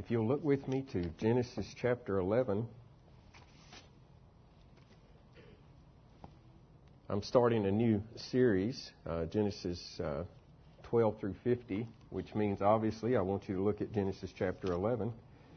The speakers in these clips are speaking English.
If you'll look with me to Genesis chapter 11. I'm starting a new series, Genesis 12 through 50, which means obviously I want you to look at Genesis chapter 11.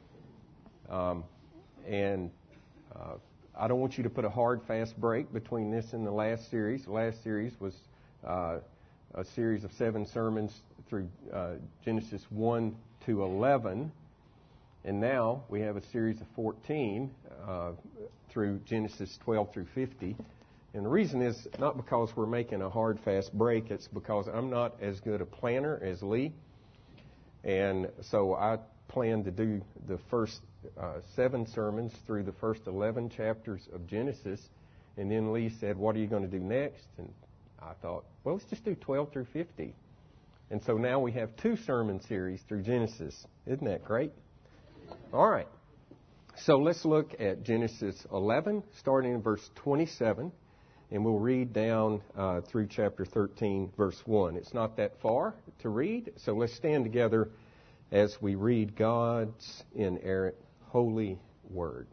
I don't want you to put a hard, fast break between this and the last series. The last series was a series of 7 sermons through Genesis 1 to 11. And now we have a series of 14 through Genesis 12 through 50. And the reason is not because we're making a hard, fast break. It's because I'm not as good a planner as Lee. And so I plan to do the first 7 sermons through the first 11 chapters of Genesis. And then Lee said, what are you going to do next? And I thought, well, let's just do 12 through 50. And so now we have 2 sermon series through Genesis. Isn't that great? All right. So let's look at Genesis 11, starting in verse 27. And we'll read down through chapter 13, verse 1. It's not that far to read, so let's stand together as we read God's inerrant, holy word.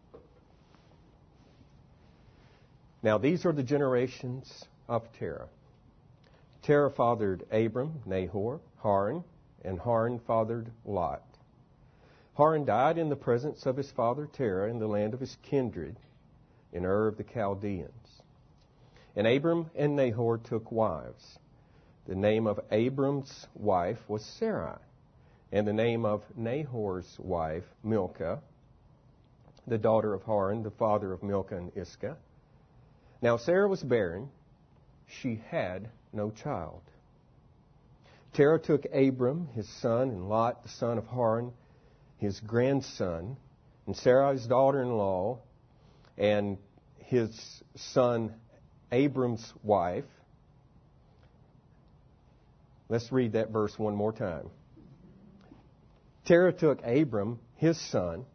Now these are the generations of Terah. Terah fathered Abram, Nahor, Haran, and Haran fathered Lot. Haran died in the presence of his father Terah in the land of his kindred, in Ur of the Chaldeans. And Abram and Nahor took wives. The name of Abram's wife was Sarai, and the name of Nahor's wife, Milcah, the daughter of Haran, the father of Milcah and Iscah. Now Sarah was barren. She had no child. Terah took Abram, his son, and Lot, the son of Haran, his grandson, and Sarai's daughter-in-law, and his son Abram's wife. Let's read that verse one more time. Terah took Abram, his son,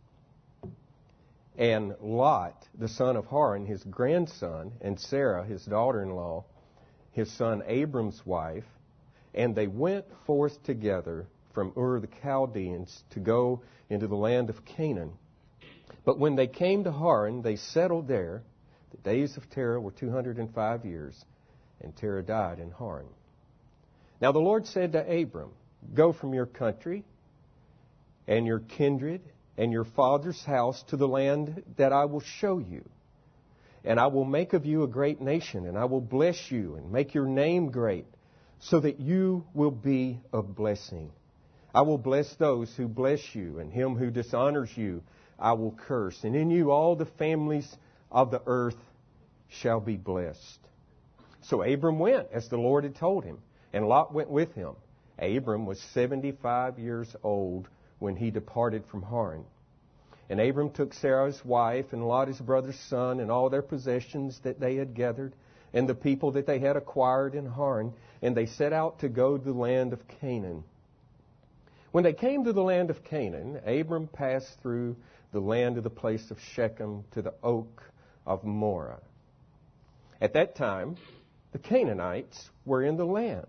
and Lot, the son of Haran, his grandson, and Sarah, his daughter-in-law, his son Abram's wife, and they went forth together from Ur the Chaldeans to go into the land of Canaan. But when they came to Haran, they settled there. The days of Terah were 205 years, and Terah died in Haran. Now the Lord said to Abram, go from your country and your kindred and your father's house to the land that I will show you. And I will make of you a great nation, and I will bless you and make your name great, so that you will be a blessing. I will bless those who bless you, and him who dishonors you I will curse. And in you all the families of the earth shall be blessed. So Abram went as the Lord had told him, and Lot went with him. Abram was 75 years old when he departed from Haran. And Abram took Sarah's wife and Lot his brother's son and all their possessions that they had gathered and the people that they had acquired in Haran, and they set out to go to the land of Canaan. When they came to the land of Canaan, Abram passed through the land of the place of Shechem to the oak of Moreh. At that time, the Canaanites were in the land.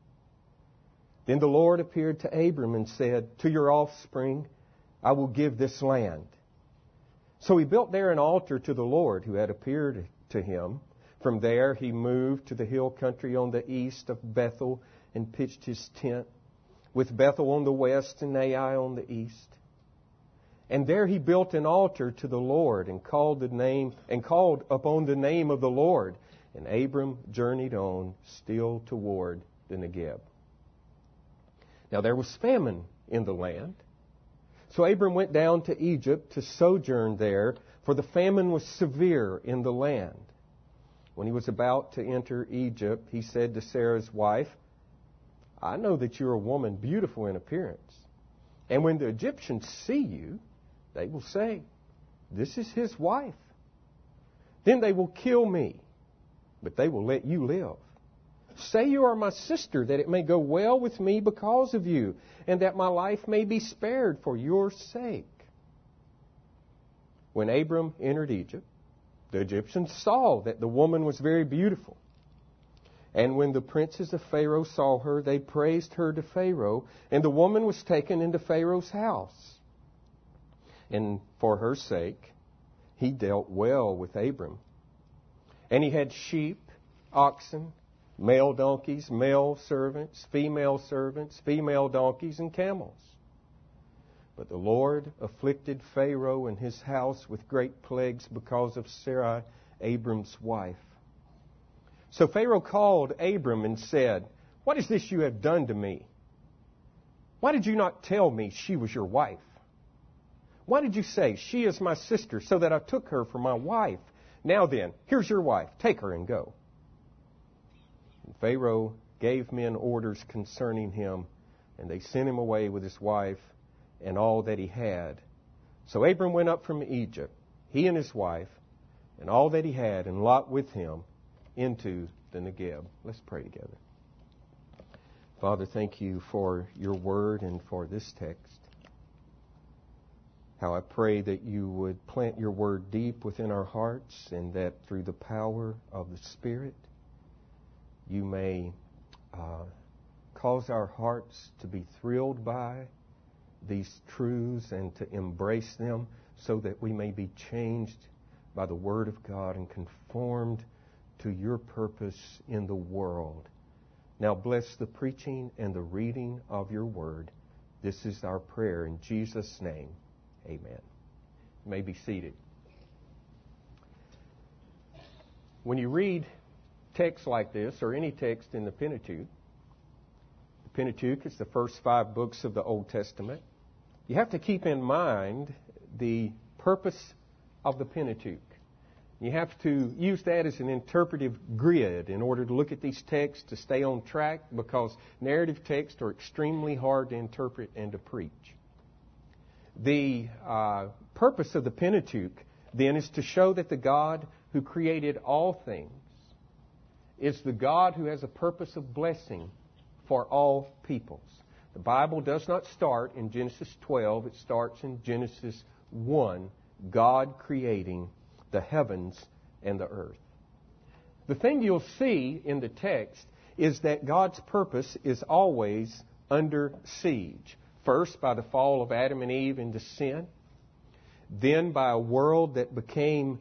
Then the Lord appeared to Abram and said, to your offspring I will give this land. So he built there an altar to the Lord who had appeared to him. From there he moved to the hill country on the east of Bethel and pitched his tent, with Bethel on the west and Ai on the east. And there he built an altar to the Lord and called upon the name of the Lord. And Abram journeyed on still toward the Negeb. Now there was famine in the land. So Abram went down to Egypt to sojourn there, for the famine was severe in the land. When he was about to enter Egypt, he said to Sarah's wife, I know that you're a woman beautiful in appearance. And when the Egyptians see you, they will say, this is his wife. Then they will kill me, but they will let you live. Say you are my sister, that it may go well with me because of you, and that my life may be spared for your sake. When Abram entered Egypt, the Egyptians saw that the woman was very beautiful. And when the princes of Pharaoh saw her, they praised her to Pharaoh, and the woman was taken into Pharaoh's house. And for her sake, he dealt well with Abram. And he had sheep, oxen, male donkeys, male servants, female donkeys, and camels. But the Lord afflicted Pharaoh and his house with great plagues because of Sarai, Abram's wife. So Pharaoh called Abram and said, "What is this you have done to me? Why did you not tell me she was your wife? Why did you say, 'She is my sister,' so that I took her for my wife? Now then, here's your wife. Take her and go." And Pharaoh gave men orders concerning him, and they sent him away with his wife and all that he had. So Abram went up from Egypt, he and his wife, and all that he had, and Lot with him, into the Negeb. Let's pray together. Father, thank you for your word and for this text. How I pray that you would plant your word deep within our hearts, and that through the power of the Spirit, you may cause our hearts to be thrilled by these truths and to embrace them, so that we may be changed by the Word of God and conformed to your purpose in the world. Now bless the preaching and the reading of your Word. This is our prayer in Jesus' name. Amen. You may be seated. When you read texts like this, or any text in the Pentateuch is the first 5 books of the Old Testament, you have to keep in mind the purpose of the Pentateuch. You have to use that as an interpretive grid in order to look at these texts to stay on track, because narrative texts are extremely hard to interpret and to preach. The purpose of the Pentateuch, then, is to show that the God who created all things is the God who has a purpose of blessing for all peoples. The Bible does not start in Genesis 12. It starts in Genesis 1, God creating the heavens and the earth. The thing you'll see in the text is that God's purpose is always under siege. First, by the fall of Adam and Eve into sin. Then by a world that became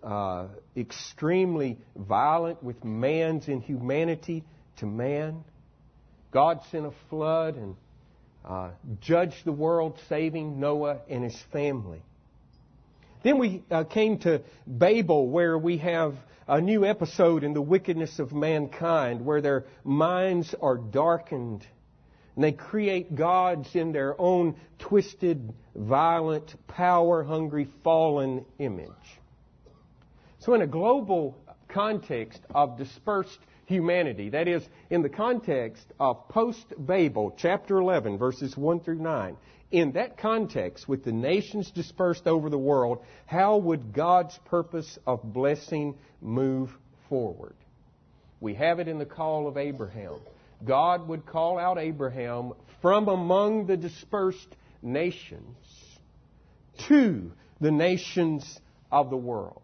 extremely violent with man's inhumanity to man. God sent a flood and judged the world, saving Noah and his family. Then we came to Babel, where we have a new episode in the wickedness of mankind, where their minds are darkened. And they create gods in their own twisted, violent, power-hungry, fallen image. So in a global context of dispersed humanity, that is, in the context of post-Babel, chapter 11, verses 1 through 9, in that context, with the nations dispersed over the world, how would God's purpose of blessing move forward? We have it in the call of Abraham. God would call out Abraham from among the dispersed nations to the nations of the world.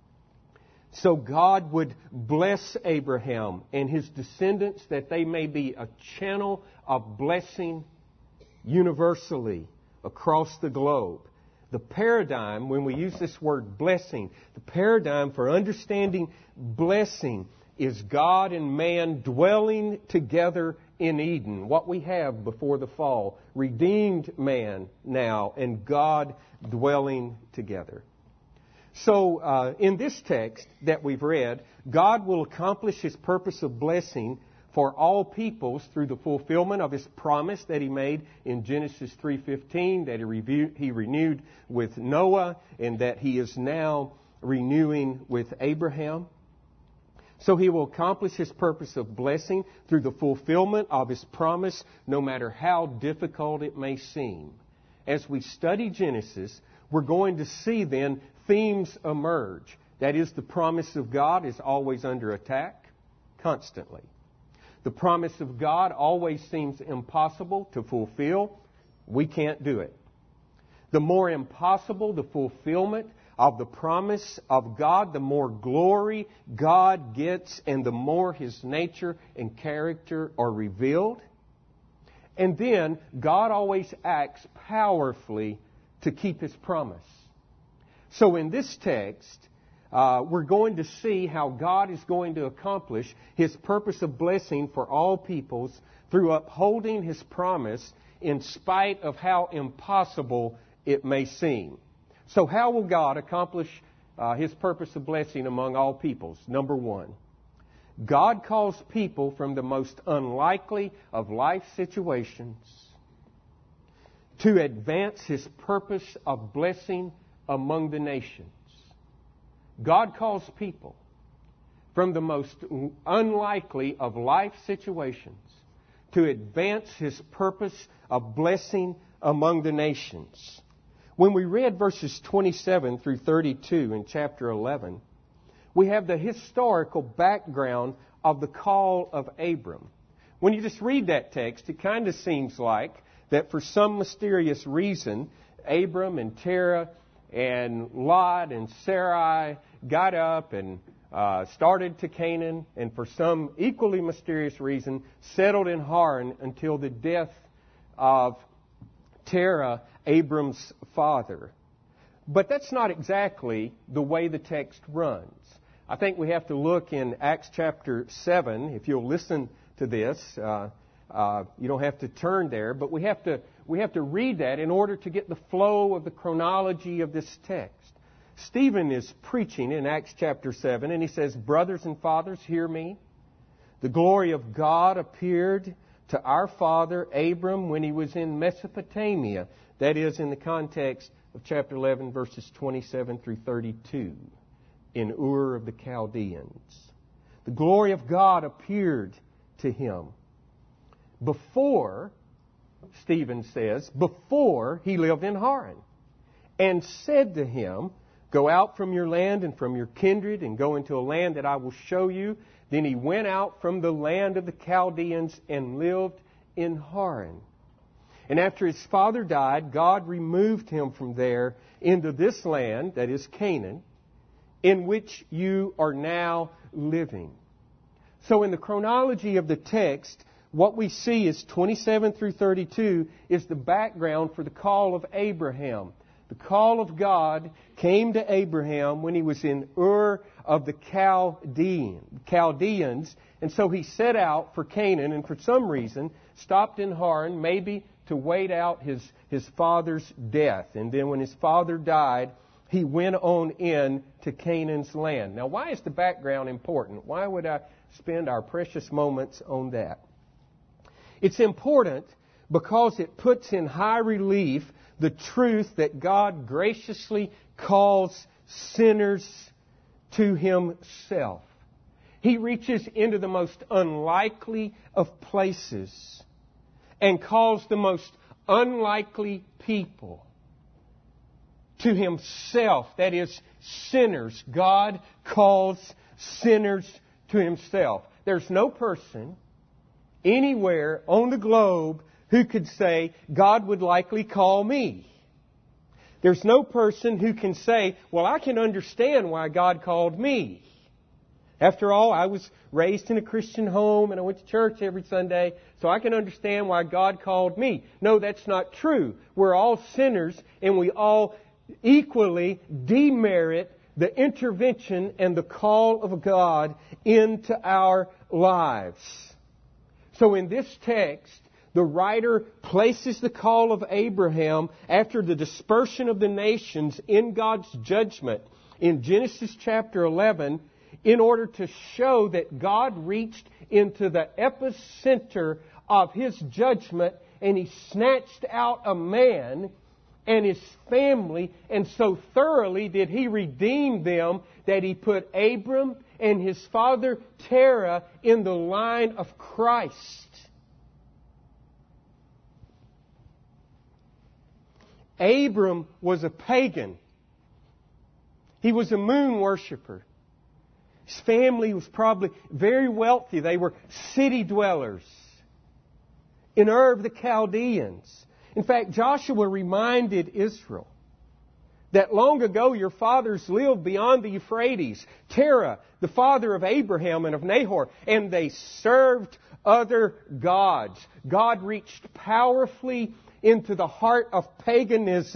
So God would bless Abraham and his descendants, that they may be a channel of blessing universally across the globe. The paradigm, when we use this word blessing, the paradigm for understanding blessing is God and man dwelling together in Eden, what we have before the fall. Redeemed man now, and God dwelling together. So, in this text that we've read, God will accomplish His purpose of blessing for all peoples through the fulfillment of His promise that He made in Genesis 3:15, that He renewed with Noah, and that He is now renewing with Abraham. So He will accomplish His purpose of blessing through the fulfillment of His promise, no matter how difficult it may seem. As we study Genesis, we're going to see then themes emerge. That is, the promise of God is always under attack, constantly. The promise of God always seems impossible to fulfill. We can't do it. The more impossible the fulfillment of the promise of God, the more glory God gets, and the more His nature and character are revealed. And then God always acts powerfully to keep His promise. So in this text, we're going to see how God is going to accomplish His purpose of blessing for all peoples through upholding His promise in spite of how impossible it may seem. So how will God accomplish His purpose of blessing among all peoples? Number one, God calls people from the most unlikely of life situations to advance His purpose of blessing among the nations. God calls people from the most unlikely of life situations to advance His purpose of blessing among the nations. When we read verses 27 through 32 in chapter 11, we have the historical background of the call of Abram. When you just read that text, it kind of seems like that for some mysterious reason, Abram and Terah and Lot and Sarai got up and started to Canaan, and for some equally mysterious reason, settled in Haran until the death of Terah, Abram's father. But that's not exactly the way the text runs. I think we have to look in Acts chapter 7. If you'll listen to this, you don't have to turn there, but we have to read that in order to get the flow of the chronology of this text. Stephen is preaching in Acts chapter 7, and he says, "Brothers and fathers, hear me. The glory of God appeared to our father Abram when he was in Mesopotamia." That is in the context of chapter 11, verses 27 through 32, in Ur of the Chaldeans. The glory of God appeared to him before, Stephen says, before he lived in Haran, and said to him, "Go out from your land and from your kindred and go into a land that I will show you." Then he went out from the land of the Chaldeans and lived in Haran. And after his father died, God removed him from there into this land, that is Canaan, in which you are now living. So in the chronology of the text, what we see is 27 through 32 is the background for the call of Abraham. The call of God came to Abraham when he was in Ur of the Chaldeans. And so he set out for Canaan and for some reason stopped in Haran, maybe to wait out his father's death. And then when his father died, he went on in to Canaan's land. Now, why is the background important? Why would I spend our precious moments on that? It's important because it puts in high relief the truth that God graciously calls sinners to Himself. He reaches into the most unlikely of places and calls the most unlikely people to Himself. That is, sinners. God calls sinners to Himself. There's no person anywhere on the globe who could say, God would likely call me. There's no person who can say, well, I can understand why God called me. After all, I was raised in a Christian home and I went to church every Sunday, so I can understand why God called me. No, that's not true. We're all sinners and we all equally demerit the intervention and the call of God into our lives. So in this text, the writer places the call of Abraham after the dispersion of the nations in God's judgment in Genesis chapter 11 in order to show that God reached into the epicenter of His judgment and He snatched out a man and his family, and so thoroughly did He redeem them that He put Abram and his father Terah in the line of Christ. Abram was a pagan. He was a moon worshiper. His family was probably very wealthy. They were city dwellers in Ur of the Chaldeans. In fact, Joshua reminded Israel that long ago your fathers lived beyond the Euphrates. Terah, the father of Abraham and of Nahor, and they served other gods. God reached powerfully into the heart of paganism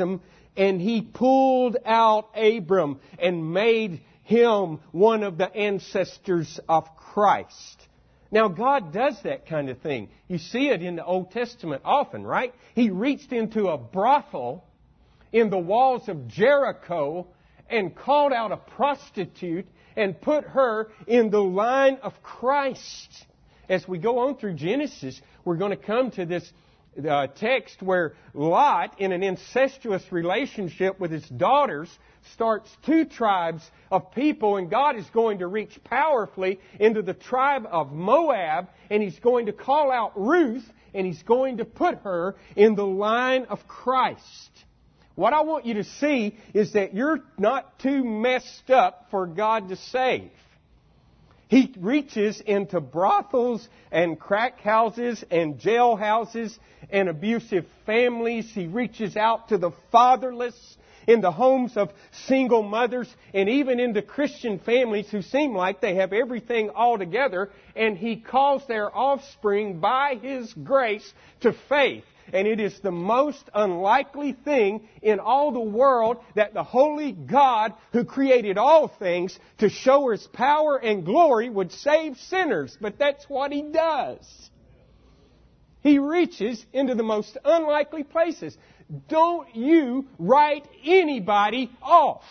and He pulled out Abram and made him one of the ancestors of Christ. Now, God does that kind of thing. You see it in the Old Testament often, right? He reached into a brothel in the walls of Jericho and called out a prostitute and put her in the line of Christ. As we go on through Genesis, we're going to come to this text where Lot, in an incestuous relationship with his daughters, starts two tribes of people, and God is going to reach powerfully into the tribe of Moab, and He's going to call out Ruth, and He's going to put her in the line of Christ. What I want you to see is that you're not too messed up for God to save. He reaches into brothels and crack houses and jail houses and abusive families. He reaches out to the fatherless, in the homes of single mothers, and even into Christian families who seem like they have everything all together, and He calls their offspring by His grace to faith. And it is the most unlikely thing in all the world that the holy God who created all things to show His power and glory would save sinners. But that's what He does. He reaches into the most unlikely places. Don't you write anybody off.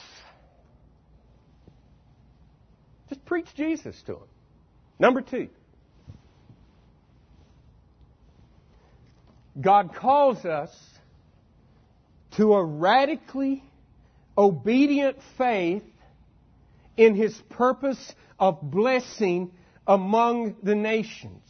Just preach Jesus to them. Number 2. God calls us to a radically obedient faith in His purpose of blessing among the nations.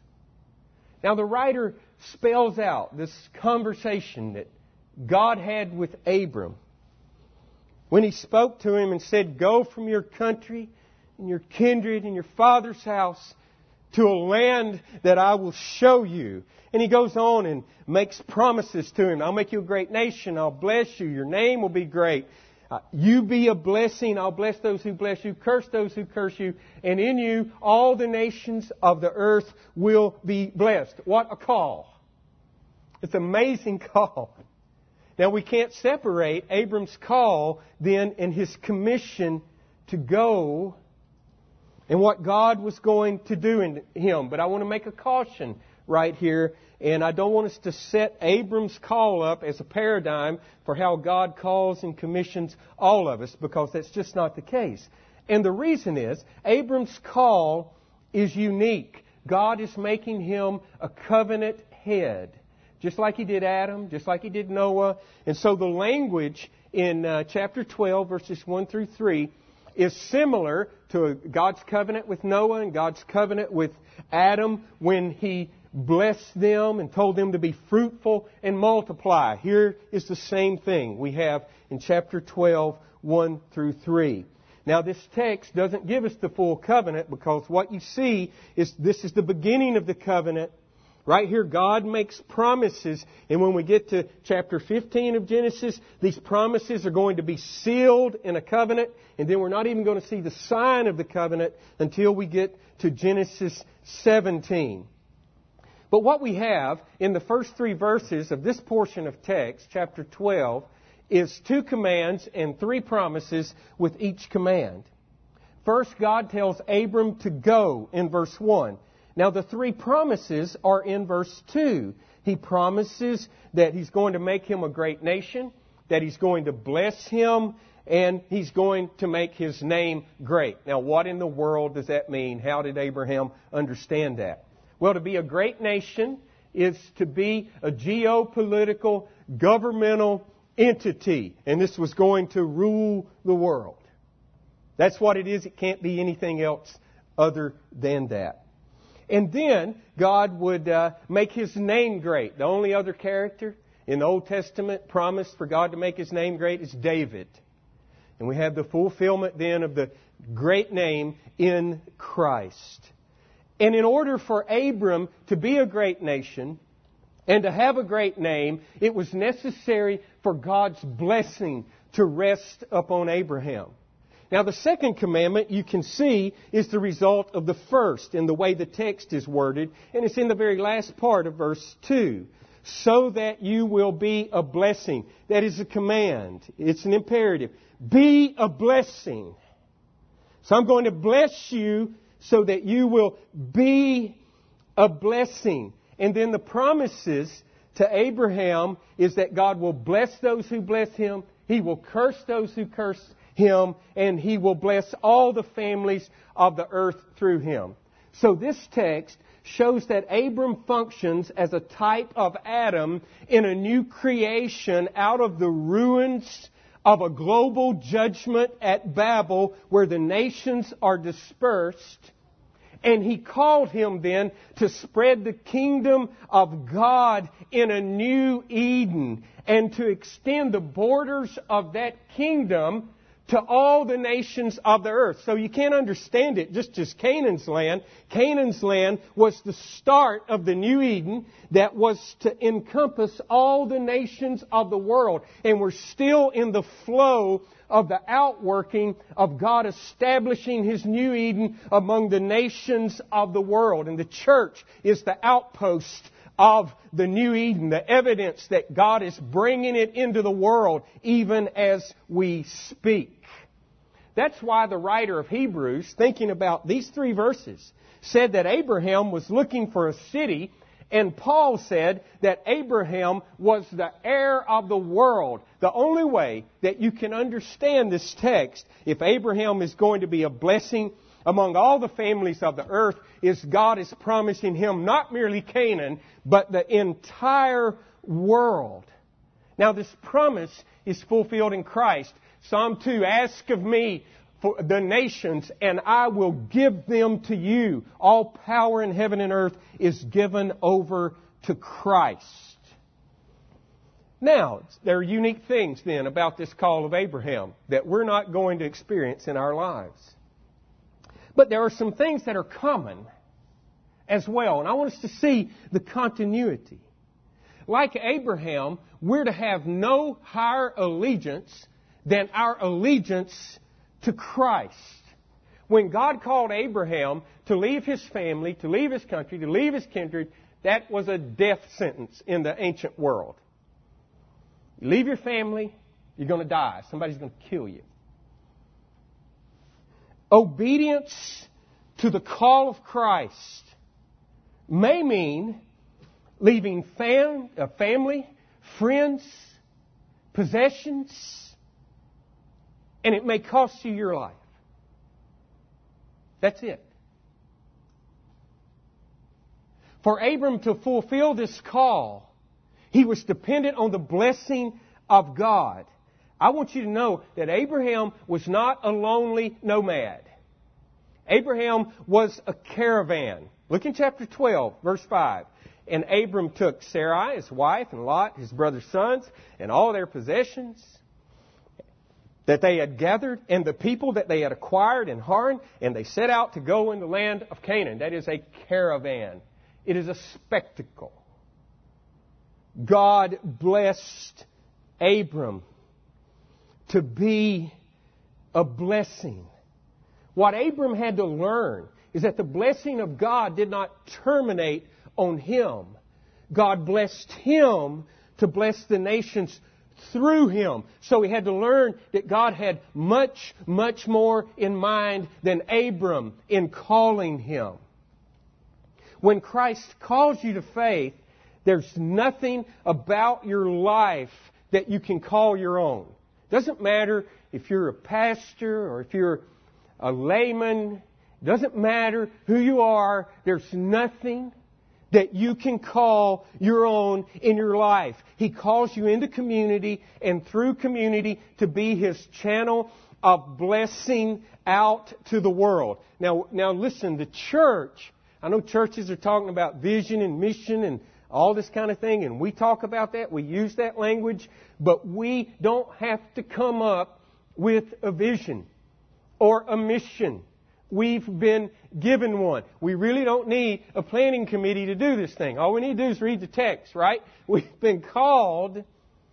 Now, the writer spells out this conversation that God had with Abram when He spoke to him and said, "Go from your country and your kindred and your father's house to a land that I will show you." And He goes on and makes promises to him. "I'll make you a great nation. I'll bless you. Your name will be great. You be a blessing. I'll bless those who bless you. Curse those who curse you. And in you, all the nations of the earth will be blessed." What a call. It's an amazing call. Now, we can't separate Abram's call then and his commission to go and what God was going to do in him. But I want to make a caution right here, and I don't want us to set Abram's call up as a paradigm for how God calls and commissions all of us, because that's just not the case. And the reason is, Abram's call is unique. God is making him a covenant head, just like He did Adam, just like He did Noah. And so the language in chapter 12, verses 1 through 3, is similar to God's covenant with Noah and God's covenant with Adam when He blessed them and told them to be fruitful and multiply. Here is the same thing we have in chapter 12, 1 through 3. Now, this text doesn't give us the full covenant, because what you see is this is the beginning of the covenant. Right here, God makes promises, and when we get to chapter 15 of Genesis, these promises are going to be sealed in a covenant, and then we're not even going to see the sign of the covenant until we get to Genesis 17. But what we have in the first 3 verses of this portion of text, chapter 12, is 2 commands and 3 promises with each command. First, God tells Abram to go in verse 1. Now, the 3 promises are in verse 2. He promises that He's going to make him a great nation, that He's going to bless him, and He's going to make His name great. Now, what in the world does that mean? How did Abraham understand that? Well, to be a great nation is to be a geopolitical, governmental entity, and this was going to rule the world. That's what it is. It can't be anything else other than that. And then God would make His name great. The only other character in the Old Testament promised for God to make His name great is David. And we have the fulfillment then of the great name in Christ. And in order for Abram to be a great nation and to have a great name, it was necessary for God's blessing to rest upon Abraham. Now, the second commandment, you can see, is the result of the first in the way the text is worded, and it's in the very last part of verse 2. so that you will be a blessing. That is a command. It's an imperative. Be a blessing. So I'm going to bless you so that you will be a blessing. And then the promises to Abraham is that God will bless those who bless him. He will curse those who curse him. And He will bless all the families of the earth through him. So this text shows that Abram functions as a type of Adam in a new creation out of the ruins of a global judgment at Babel where the nations are dispersed. And He called him then to spread the kingdom of God in a new Eden and to extend the borders of that kingdom to all the nations of the earth. So you can't understand it just as Canaan's land. Canaan's land was the start of the new Eden that was to encompass all the nations of the world. And we're still in the flow of the outworking of God establishing His new Eden among the nations of the world. And the church is the outpost of the new Eden, the evidence that God is bringing it into the world even as we speak. That's why the writer of Hebrews, thinking about these 3 verses, said that Abraham was looking for a city, and Paul said that Abraham was the heir of the world. The only way that you can understand this text, if Abraham is going to be a blessing among all the families of the earth, is God is promising him not merely Canaan, but the entire world. Now this promise is fulfilled in Christ. Psalm 2, ask of me for the nations, and I will give them to you. All power in heaven and earth is given over to Christ. Now, there are unique things then about this call of Abraham that we're not going to experience in our lives. But there are some things that are common as well, and I want us to see the continuity. Like Abraham, we're to have no higher allegiance than our allegiance to Christ. When God called Abraham to leave his family, to leave his country, to leave his kindred, that was a death sentence in the ancient world. You leave your family, you're going to die. Somebody's going to kill you. Obedience to the call of Christ may mean leaving family, friends, possessions, and it may cost you your life. That's it. For Abram to fulfill this call, he was dependent on the blessing of God. I want you to know that Abraham was not a lonely nomad. Abraham was a caravan. Look in chapter 12, verse 5. And Abram took Sarai, his wife, and Lot, his brother's sons, and all their possessions that they had gathered, and the people that they had acquired in Haran, and they set out to go in the land of Canaan. That is a caravan. It is a spectacle. God blessed Abram to be a blessing. What Abram had to learn is that the blessing of God did not terminate on him. God blessed him to bless the nations through him. So he had to learn that God had much, much more in mind than Abram in calling him. When Christ calls you to faith, there's nothing about your life that you can call your own. Doesn't matter if you're a pastor or if you're a layman. Doesn't matter who you are. There's nothing that you can call your own in your life. He calls you into community and through community to be His channel of blessing out to the world. Now listen, the church, I know churches are talking about vision and mission and all this kind of thing, and we talk about that, we use that language, but we don't have to come up with a vision or a mission. We've been given one. We really don't need a planning committee to do this thing. All we need to do is read the text, right? We've been called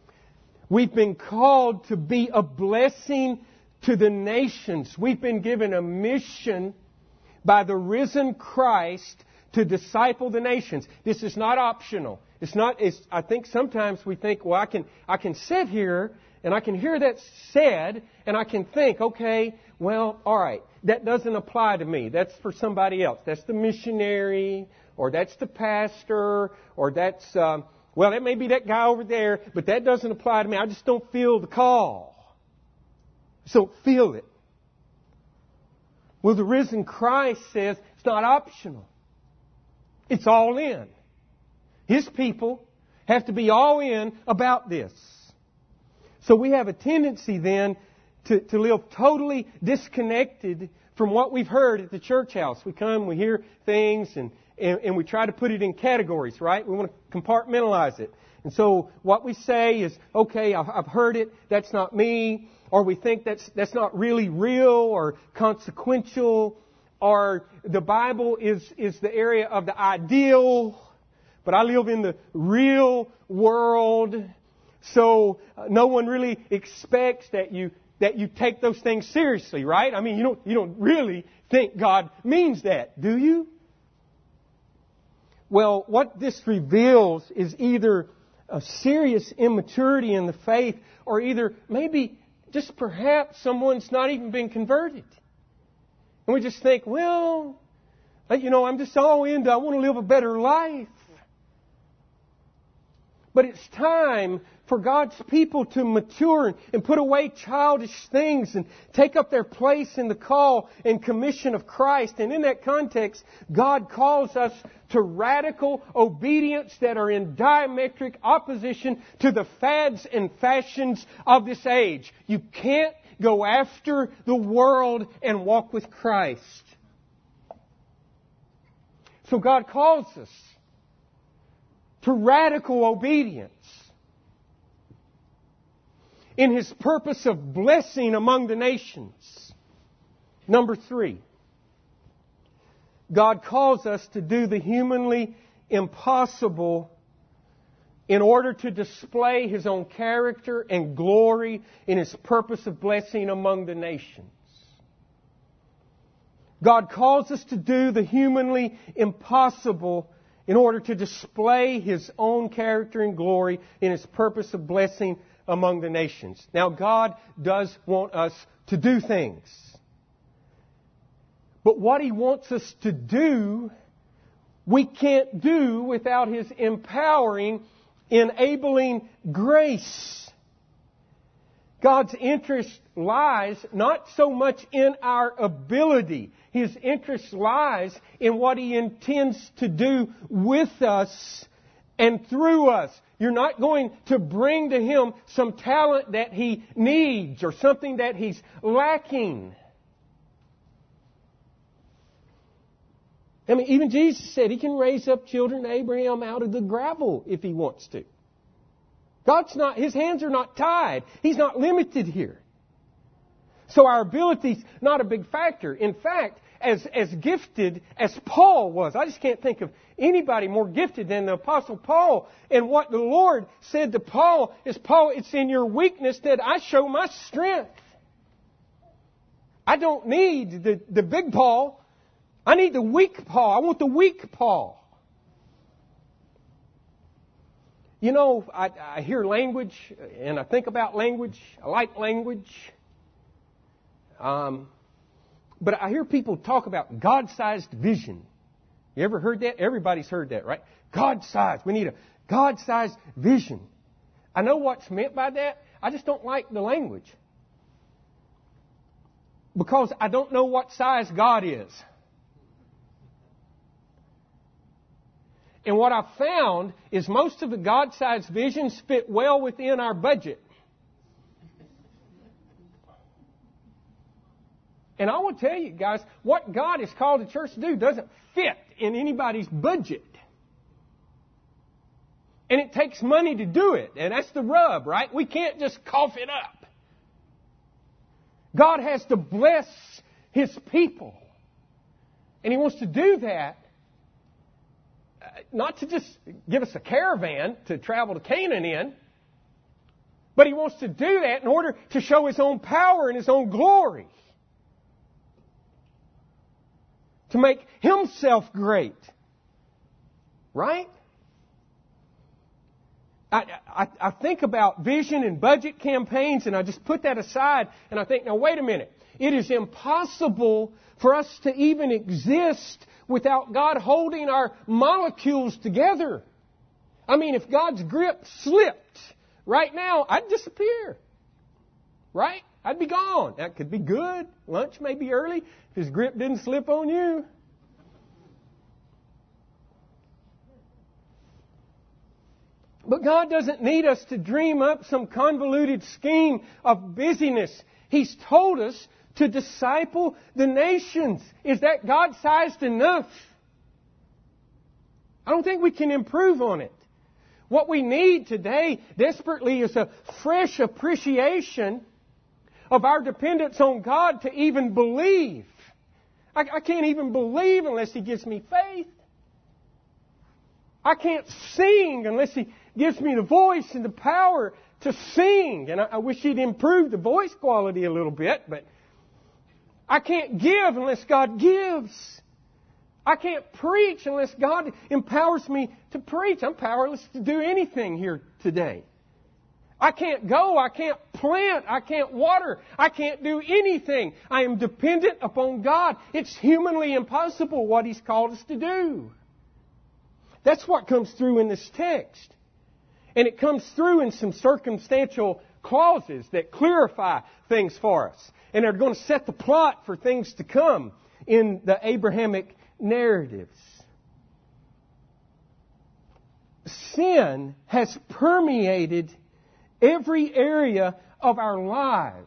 to be a blessing to the nations. We've been given a mission by the risen Christ to disciple the nations. This is not optional. I think sometimes we think, well, I can sit here and I can hear that said and I can think, okay, well, all right, that doesn't apply to me. That's for somebody else. That's the missionary, or that's the pastor, or that's, well, that may be that guy over there, but that doesn't apply to me. I just don't feel the call. So feel it. Well, the risen Christ says it's not optional. It's all in. His people have to be all in about this. So we have a tendency then to live totally disconnected from what we've heard at the church house. We come, we hear things, and we try to put it in categories, right? We want to compartmentalize it. And so what we say is, okay, I've heard it, that's not me. Or we think that's not really real or consequential. Or the Bible is the area of the ideal, but I live in the real world. So no one really expects that you take those things seriously, right? I mean, you don't really think God means that, do you? Well, what this reveals is either a serious immaturity in the faith, or either maybe just perhaps someone's not even been converted. And we just think, well, I'm just all into, I want to live a better life. But it's time for God's people to mature and put away childish things and take up their place in the call and commission of Christ. And in that context, God calls us to radical obedience that are in diametric opposition to the fads and fashions of this age. You can't go after the world and walk with Christ. So God calls us to radical obedience in His purpose of blessing among the nations. Number 3, God calls us to do the humanly impossible in order to display His own character and glory in His purpose of blessing among the nations. God calls us to do the humanly impossible in order to display His own character and glory in His purpose of blessing among the nations. Now, God does want us to do things. But what He wants us to do, we can't do without His empowering, enabling grace. God's interest lies not so much in our ability. His interest lies in what He intends to do with us and through us. You're not going to bring to Him some talent that He needs or something that He's lacking. I mean, even Jesus said He can raise up children of Abraham out of the gravel if He wants to. His hands are not tied. He's not limited here. So our ability's not a big factor. In fact, as gifted as Paul was, I just can't think of anybody more gifted than the Apostle Paul. And what the Lord said to Paul is, Paul, it's in your weakness that I show my strength. I don't need the big Paul. I need the weak Paul. I want the weak Paul. You know, I hear language and I think about language. I like language. But I hear people talk about God-sized vision. You ever heard that? Everybody's heard that, right? God-sized. We need a God-sized vision. I know what's meant by that. I just don't like the language. Because I don't know what size God is. And what I've found is most of the God-sized visions fit well within our budget. And I will tell you guys, what God has called the church to do doesn't fit in anybody's budget. And it takes money to do it. And that's the rub, right? We can't just cough it up. God has to bless His people. And He wants to do that, not to just give us a caravan to travel to Canaan in, but He wants to do that in order to show His own power and His own glory. To make Himself great. Right? I think about vision and budget campaigns, and I just put that aside, and I think, now wait a minute. It is impossible for us to even exist without God holding our molecules together. I mean, if God's grip slipped right now, I'd disappear. Right? I'd be gone. That could be good. Lunch may be early if His grip didn't slip on you. But God doesn't need us to dream up some convoluted scheme of busyness. He's told us to disciple the nations. Is that God-sized enough? I don't think we can improve on it. What we need today desperately is a fresh appreciation of our dependence on God to even believe. I can't even believe unless He gives me faith. I can't sing unless He gives me the voice and the power to sing. And I wish He'd improve the voice quality a little bit, but I can't give unless God gives. I can't preach unless God empowers me to preach. I'm powerless to do anything here today. I can't go. I can't plant. I can't water. I can't do anything. I am dependent upon God. It's humanly impossible what He's called us to do. That's what comes through in this text. And it comes through in some circumstantial clauses that clarify things for us. And are going to set the plot for things to come in the Abrahamic narratives. Sin has permeated every area of our lives.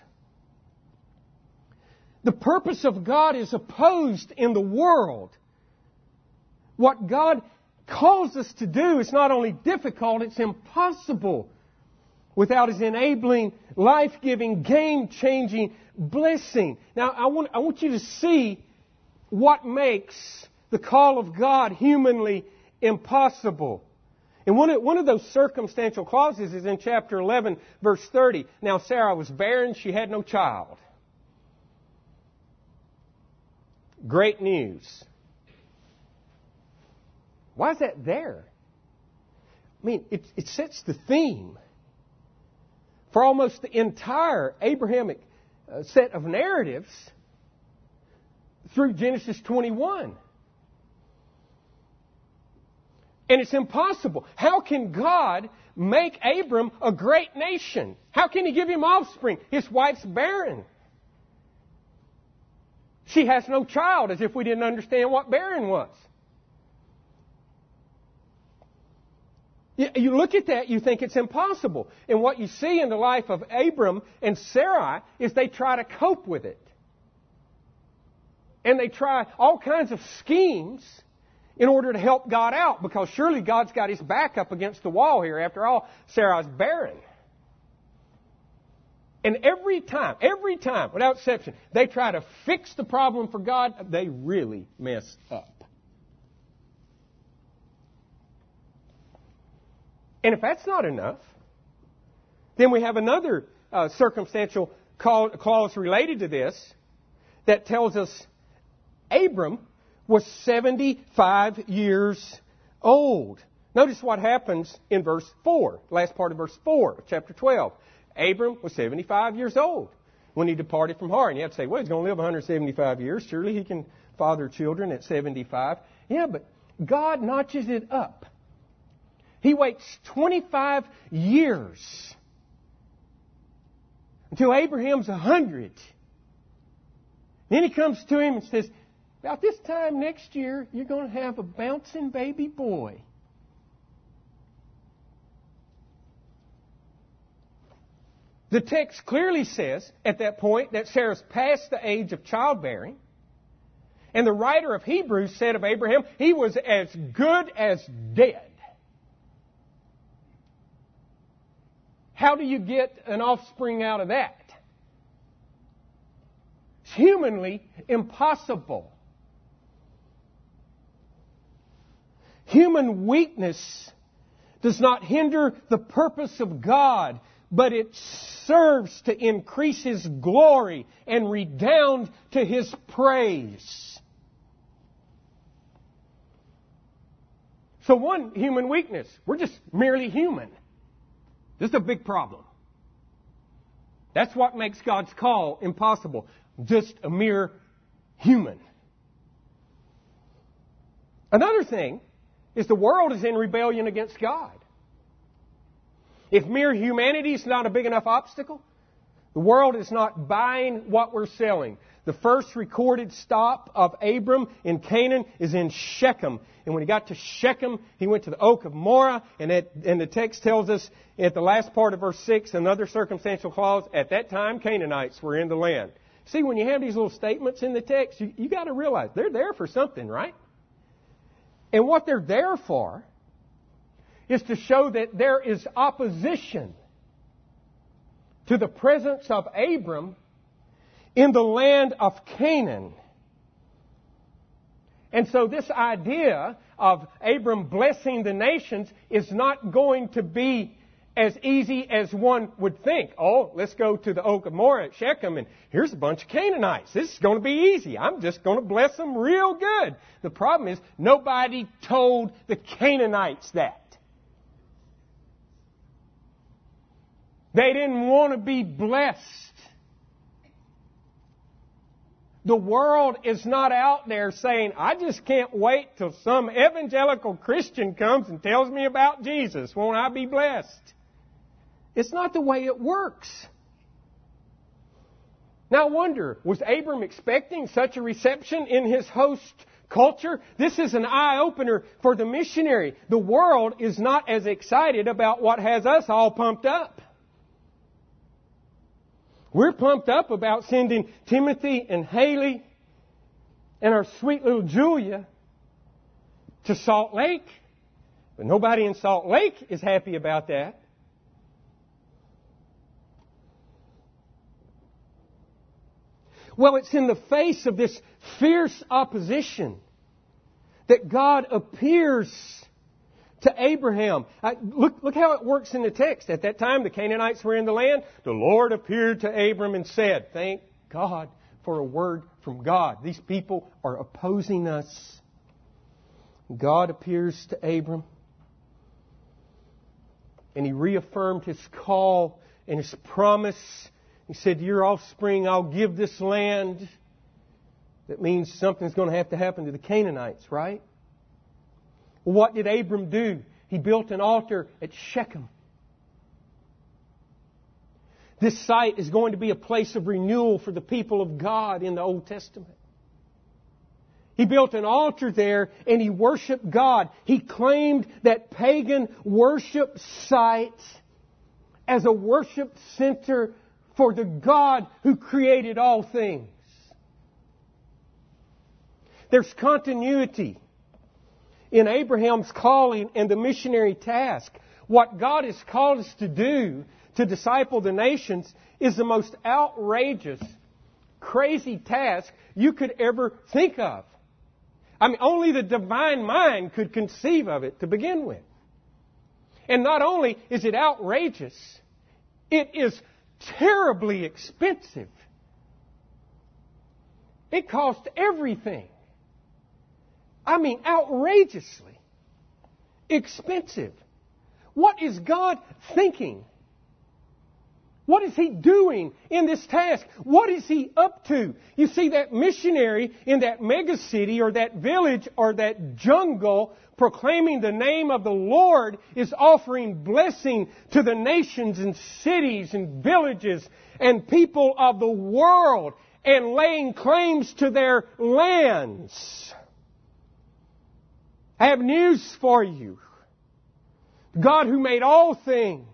The purpose of God is opposed in the world. What God calls us to do is not only difficult, it's impossible without His enabling, life-giving, game-changing blessing. Now, I want you to see what makes the call of God humanly impossible. And one of those circumstantial clauses is in chapter 11, verse 30. Now, Sarah was barren, she had no child. Great news. Why is that there? I mean, it sets the theme for almost the entire Abrahamic set of narratives through Genesis 21. And it's impossible. How can God make Abram a great nation? How can He give him offspring? His wife's barren. She has no child, as if we didn't understand what barren was. You look at that, you think it's impossible. And what you see in the life of Abram and Sarai is they try to cope with it. And they try all kinds of schemes in order to help God out, because surely God's got His back up against the wall here. After all, Sarai's barren. And every time, without exception, they try to fix the problem for God, they really mess up. And if that's not enough, then we have another circumstantial clause related to this that tells us Abram was 75 years old. Notice what happens in verse 4, last part of verse 4 of chapter 12. Abram was 75 years old when he departed from Haran. You have to say, well, he's going to live 175 years. Surely he can father children at 75. Yeah, but God notches it up. He waits 25 years until Abraham's 100. Then He comes to him and says, about this time next year, you're going to have a bouncing baby boy. The text clearly says at that point that Sarah's past the age of childbearing. And the writer of Hebrews said of Abraham, he was as good as dead. How do you get an offspring out of that? It's humanly impossible. Human weakness does not hinder the purpose of God, but it serves to increase His glory and redound to His praise. So one, human weakness. We're just merely human. This is a big problem. That's what makes God's call impossible. Just a mere human. Another thing is the world is in rebellion against God. If mere humanity is not a big enough obstacle, the world is not buying what we're selling. The first recorded stop of Abram in Canaan is in Shechem. And when he got to Shechem, he went to the oak of Moreh. And the text tells us at the last part of verse 6, another circumstantial clause, at that time Canaanites were in the land. See, when you have these little statements in the text, you got to realize they're there for something, right? And what they're there for is to show that there is opposition to the presence of Abram in the land of Canaan. And so this idea of Abram blessing the nations is not going to be as easy as one would think. Oh, let's go to the oak of Moreh at Shechem and here's a bunch of Canaanites. This is going to be easy. I'm just going to bless them real good. The problem is nobody told the Canaanites that. They didn't want to be blessed. The world is not out there saying, I just can't wait till some evangelical Christian comes and tells me about Jesus. Won't I be blessed? It's not the way it works. Now I wonder, was Abram expecting such a reception in his host culture? This is an eye-opener for the missionary. The world is not as excited about what has us all pumped up. We're pumped up about sending Timothy and Haley and our sweet little Julia to Salt Lake. But nobody in Salt Lake is happy about that. Well, it's in the face of this fierce opposition that God appears to Abraham. Look how it works in the text. At that time, the Canaanites were in the land. The Lord appeared to Abram and said, thank God for a word from God. These people are opposing us. God appears to Abram. And He reaffirmed His call and His promise. He said, to your offspring, I'll give this land. That means something's going to have to happen to the Canaanites, right? What did Abram do? He built an altar at Shechem. This site is going to be a place of renewal for the people of God in the Old Testament. He built an altar there and he worshiped God. He claimed that pagan worship site as a worship center for the God who created all things. There's continuity in Abraham's calling and the missionary task. What God has called us to do, to disciple the nations, is the most outrageous, crazy task you could ever think of. I mean, only the divine mind could conceive of it to begin with. And not only is it outrageous, it is terribly expensive. It cost everything. I mean, outrageously expensive. What is God thinking? What is He doing in this task? What is He up to? You see, that missionary in that megacity or that village or that jungle proclaiming the name of the Lord is offering blessing to the nations and cities and villages and people of the world and laying claims to their lands. I have news for you. God who made all things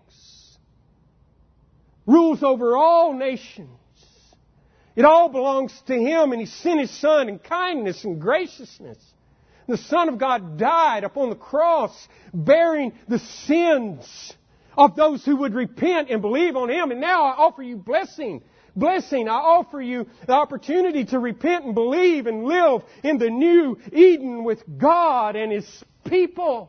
rules over all nations. It all belongs to Him, and He sent His Son in kindness and graciousness. The Son of God died upon the cross, bearing the sins of those who would repent and believe on Him. And now I offer you blessing. Blessing. I offer you the opportunity to repent and believe and live in the new Eden with God and His people.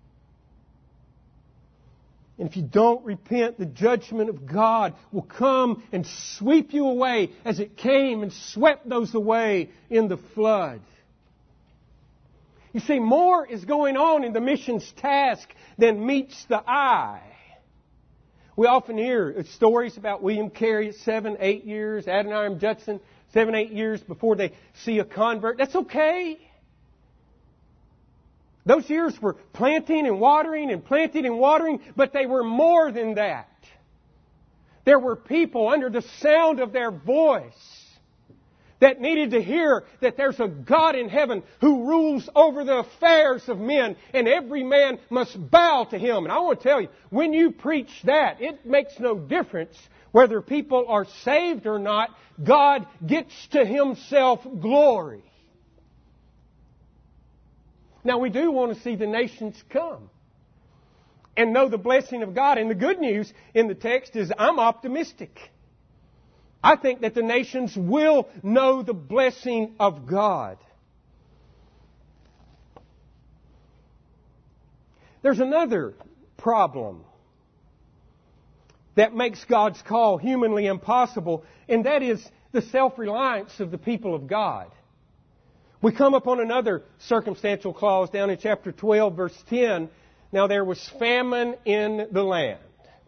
And if you don't repent, the judgment of God will come and sweep you away as it came and swept those away in the flood. You see, more is going on in the missions task than meets the eye. We often hear stories about William Carey at 7, 8 years, Adoniram Judson, 7, 8 years before they see a convert. That's okay. Those years were planting and watering and planting and watering, but they were more than that. There were people under the sound of their voice that needed to hear that there's a God in heaven who rules over the affairs of men, and every man must bow to Him. And I want to tell you, when you preach that, it makes no difference whether people are saved or not. God gets to Himself glory. Now, we do want to see the nations come and know the blessing of God. And the good news in the text is I'm optimistic. I think that the nations will know the blessing of God. There's another problem that makes God's call humanly impossible, and that is the self-reliance of the people of God. We come upon another circumstantial clause down in chapter 12, verse 10. Now there was famine in the land.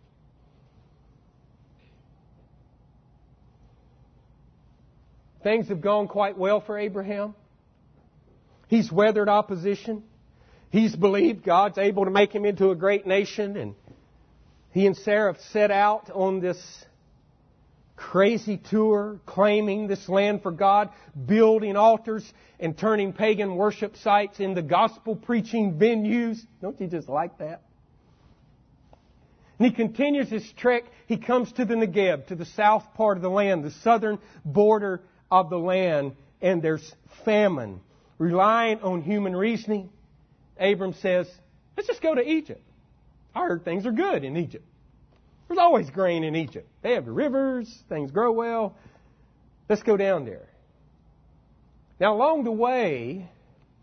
Things have gone quite well for Abraham. He's weathered opposition. He's believed God's able to make him into a great nation. And he and Sarah have set out on this crazy tour, claiming this land for God, building altars and turning pagan worship sites into gospel preaching venues. Don't you just like that? And he continues his trek. He comes to the Negev, to the south part of the land, the southern border of the land, and there's famine. Relying on human reasoning, Abram says, let's just go to Egypt. I heard things are good in Egypt. There's always grain in Egypt. They have the rivers, things grow well. Let's go down there. Now, along the way,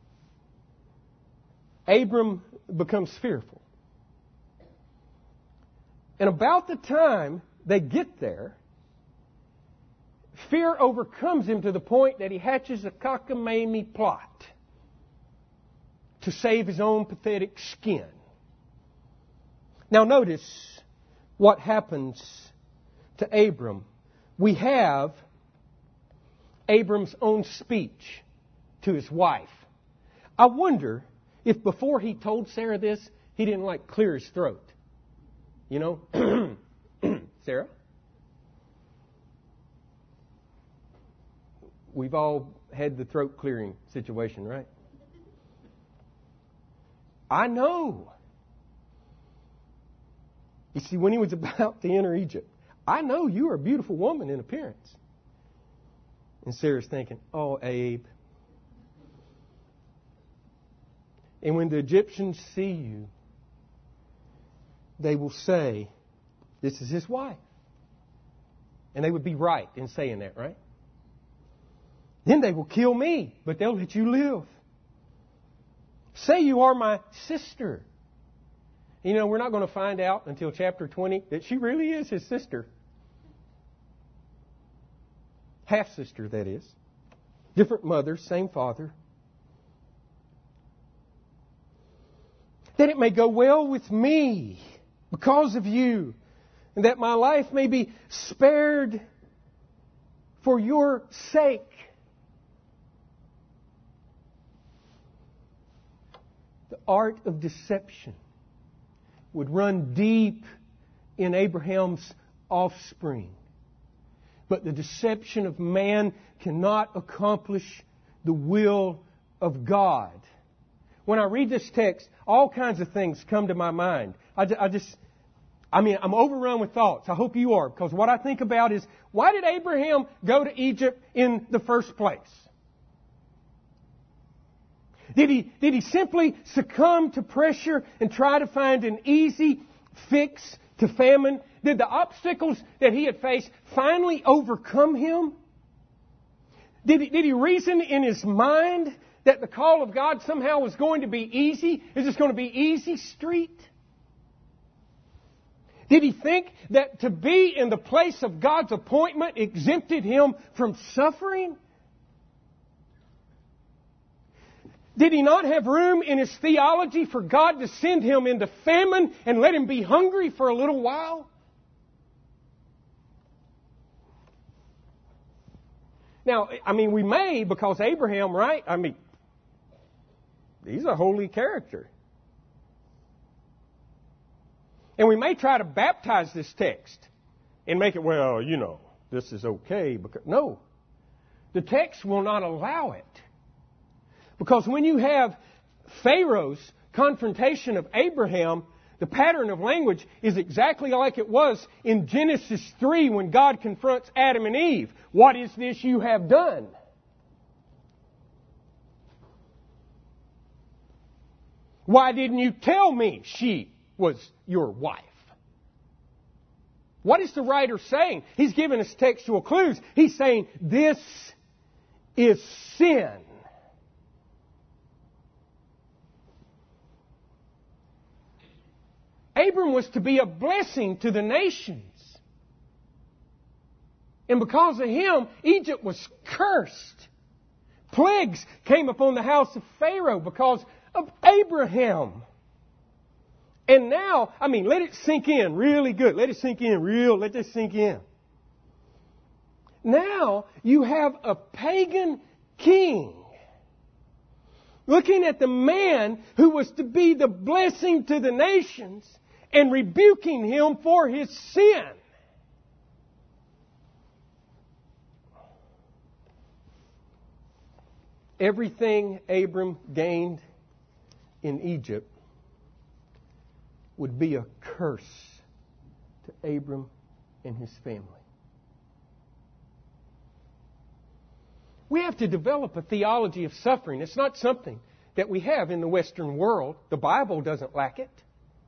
Abram becomes fearful. And about the time they get there, fear overcomes him to the point that he hatches a cockamamie plot to save his own pathetic skin. Now notice what happens to Abram. We have Abram's own speech to his wife. I wonder if before he told Sarah this, he didn't clear his throat. You know, Sarah? We've all had the throat clearing situation, right? I know. You see, when he was about to enter Egypt, I know you are a beautiful woman in appearance. And Sarah's thinking, oh, Abe. And when the Egyptians see you, they will say, this is his wife. And they would be right in saying that, right? Then they will kill me, but they'll let you live. Say you are my sister. You know, we're not going to find out until chapter 20 that she really is his sister. Half-sister, that is. Different mother, same father. That it may go well with me because of you, and that my life may be spared for your sake. The art of deception would run deep in Abraham's offspring. But the deception of man cannot accomplish the will of God. When I read this text, all kinds of things come to my mind. I'm overrun with thoughts. I hope you are, because what I think about is, why did Abraham go to Egypt in the first place? Did he simply succumb to pressure and try to find an easy fix to famine? Did the obstacles that he had faced finally overcome him? Did he reason in his mind that the call of God somehow was going to be easy? Is this going to be easy street? Did he think that to be in the place of God's appointment exempted him from suffering? Did he not have room in his theology for God to send him into famine and let him be hungry for a little while? Now, we may, because Abraham, right? He's a holy character. And we may try to baptize this text and make it, this is okay. No, the text will not allow it. Because when you have Pharaoh's confrontation of Abraham, the pattern of language is exactly like it was in Genesis 3 when God confronts Adam and Eve. What is this you have done? Why didn't you tell me she was your wife? What is the writer saying? He's giving us textual clues. He's saying this is sin. Abram was to be a blessing to the nations. And because of him, Egypt was cursed. Plagues came upon the house of Pharaoh because of Abraham. And now, let it sink in really good. Let it sink in let this sink in. Now, you have a pagan king looking at the man who was to be the blessing to the nations and rebuking him for his sin. Everything Abram gained in Egypt would be a curse to Abram and his family. We have to develop a theology of suffering. It's not something that we have in the Western world. The Bible doesn't lack it.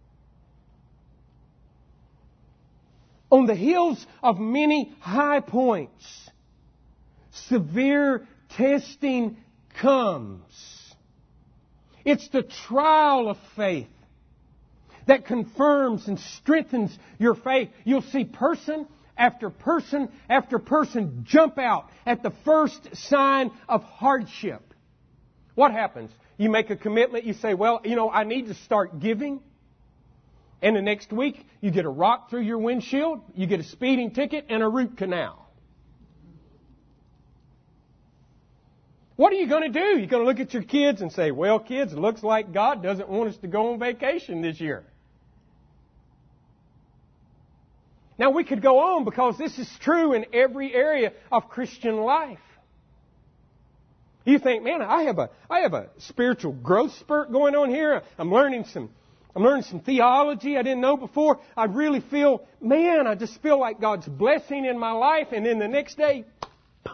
On the hills of many high points, severe testing comes. It's the trial of faith that confirms and strengthens your faith. You'll see person after person after person jump out at the first sign of hardship. What happens? You make a commitment. You say, I need to start giving. And the next week, you get a rock through your windshield, you get a speeding ticket, and a root canal. What are you going to do? You're going to look at your kids and say, kids, it looks like God doesn't want us to go on vacation this year. Now, we could go on because this is true in every area of Christian life. You think, I have a spiritual growth spurt going on here. I'm learning some theology I didn't know before. I really feel, I just feel like God's blessing in my life. And then the next day, boom.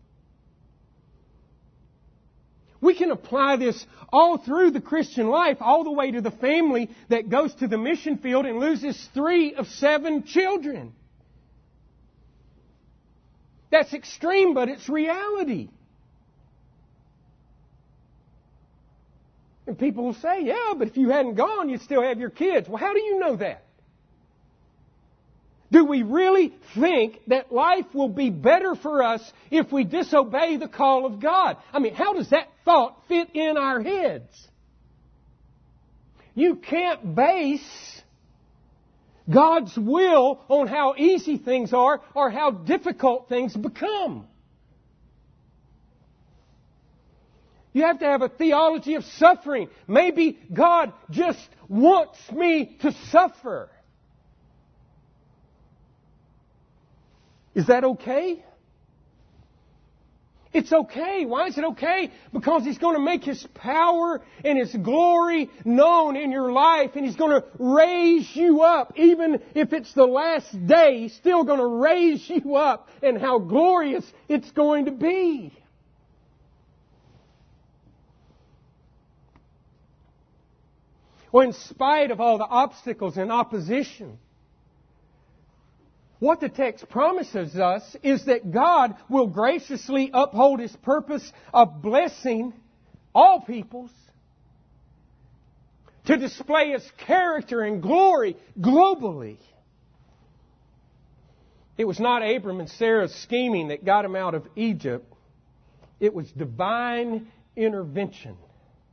We can apply this all through the Christian life, all the way to the family that goes to the mission field and loses 3 of 7 children. That's extreme, but it's reality. And people will say, but if you hadn't gone, you'd still have your kids. Well, how do you know that? Do we really think that life will be better for us if we disobey the call of God? How does that thought fit in our heads? You can't base God's will on how easy things are or how difficult things become. You have to have a theology of suffering. Maybe God just wants me to suffer. Is that okay? It's okay. Why is it okay? Because He's going to make His power and His glory known in your life, and He's going to raise you up. Even if it's the last day, He's still going to raise you up, and how glorious it's going to be. Well, in spite of all the obstacles and opposition, what the text promises us is that God will graciously uphold His purpose of blessing all peoples to display His character and glory globally. It was not Abram and Sarah's scheming that got him out of Egypt. It was divine intervention.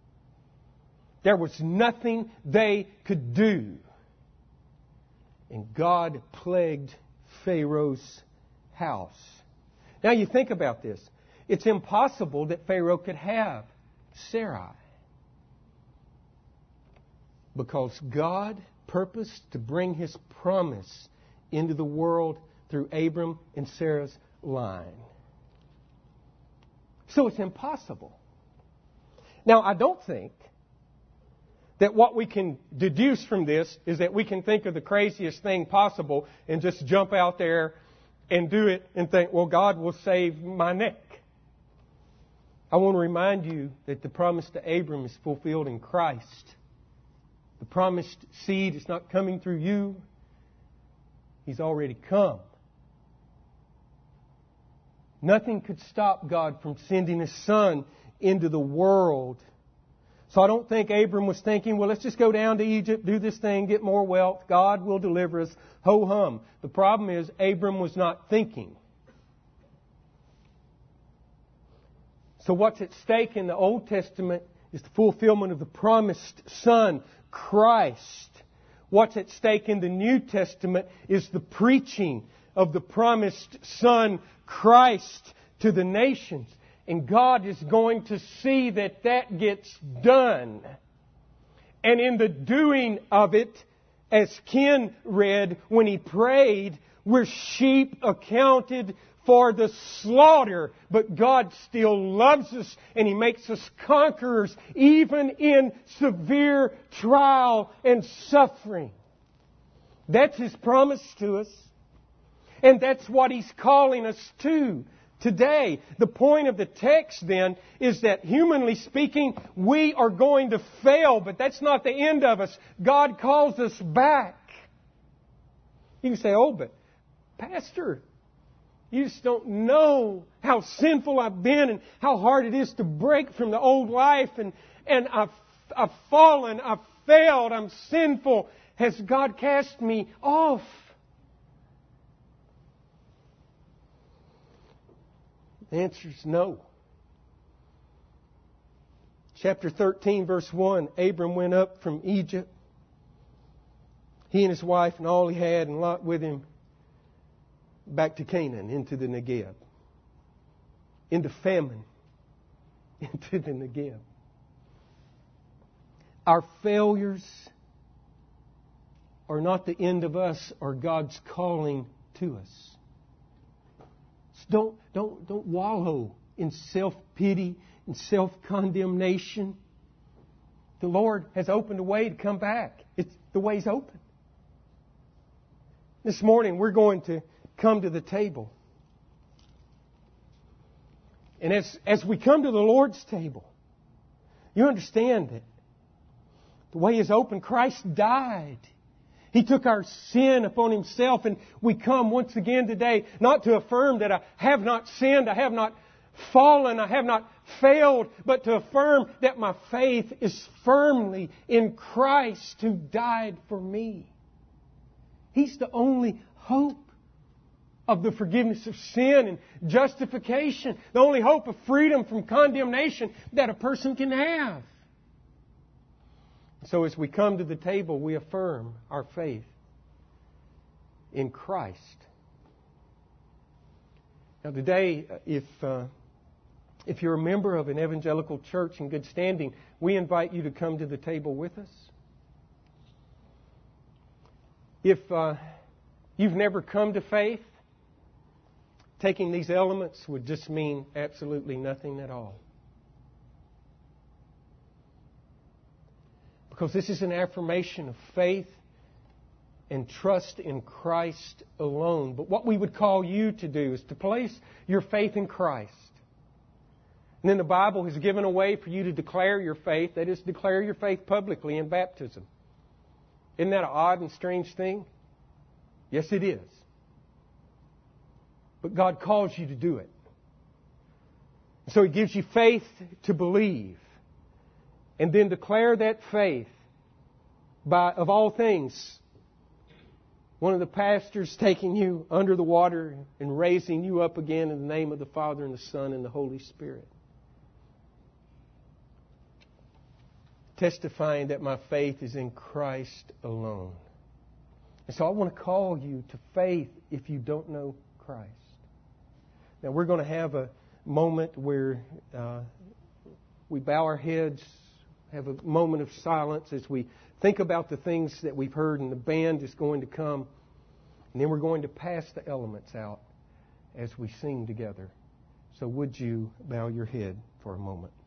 There was nothing they could do. And God plagued Pharaoh's house. Now you think about this. It's impossible that Pharaoh could have Sarai, because God purposed to bring His promise into the world through Abram and Sarah's line. So it's impossible. Now, I don't think that what we can deduce from this is that we can think of the craziest thing possible and just jump out there and do it and think, well, God will save my neck. I want to remind you that the promise to Abram is fulfilled in Christ. The promised seed is not coming through you. He's already come. Nothing could stop God from sending His Son into the world. So I don't think Abram was thinking, well, let's just go down to Egypt, do this thing, get more wealth. God will deliver us. Ho-hum. The problem is Abram was not thinking. So what's at stake in the Old Testament is the fulfillment of the promised Son, Christ. What's at stake in the New Testament is the preaching of the promised Son, Christ, to the nations. And God is going to see that that gets done. And in the doing of it, as Ken read when he prayed, we're sheep accounted for the slaughter. But God still loves us and He makes us conquerors even in severe trial and suffering. That's His promise to us. And that's what He's calling us to today. The point of the text then is that humanly speaking, we are going to fail, but that's not the end of us. God calls us back. You can say, oh, but Pastor, you just don't know how sinful I've been and how hard it is to break from the old life, and I've fallen, I've failed, I'm sinful. Has God cast me off? The answer is no. Chapter 13, verse 1, Abram went up from Egypt, he and his wife and all he had, and Lot with him, back to Canaan, into the Negev. Into famine. Into the Negev. Our failures are not the end of us or God's calling to us. So don't wallow in self-pity and self-condemnation. The Lord has opened a way to come back. The way's open. This morning we're going to come to the table. And as we come to the Lord's table, you understand that the way is open. Christ died. He took our sin upon Himself, and we come once again today not to affirm that I have not sinned, I have not fallen, I have not failed, but to affirm that my faith is firmly in Christ who died for me. He's the only hope of the forgiveness of sin and justification, the only hope of freedom from condemnation that a person can have. So as we come to the table, we affirm our faith in Christ. Now today, if you're a member of an evangelical church in good standing, we invite you to come to the table with us. If you've never come to faith, taking these elements would just mean absolutely nothing at all. Because this is an affirmation of faith and trust in Christ alone. But what we would call you to do is to place your faith in Christ. And then the Bible has given a way for you to declare your faith. That is, declare your faith publicly in baptism. Isn't that an odd and strange thing? Yes, it is. But God calls you to do it. So He gives you faith to believe. And then declare that faith by, of all things, one of the pastors taking you under the water and raising you up again in the name of the Father and the Son and the Holy Spirit. testifying that my faith is in Christ alone. And so I want to call you to faith if you don't know Christ. Now we're going to have a moment where we bow our heads, have a moment of silence as we think about the things that we've heard, and the band is going to come. And then we're going to pass the elements out as we sing together. So would you bow your head for a moment?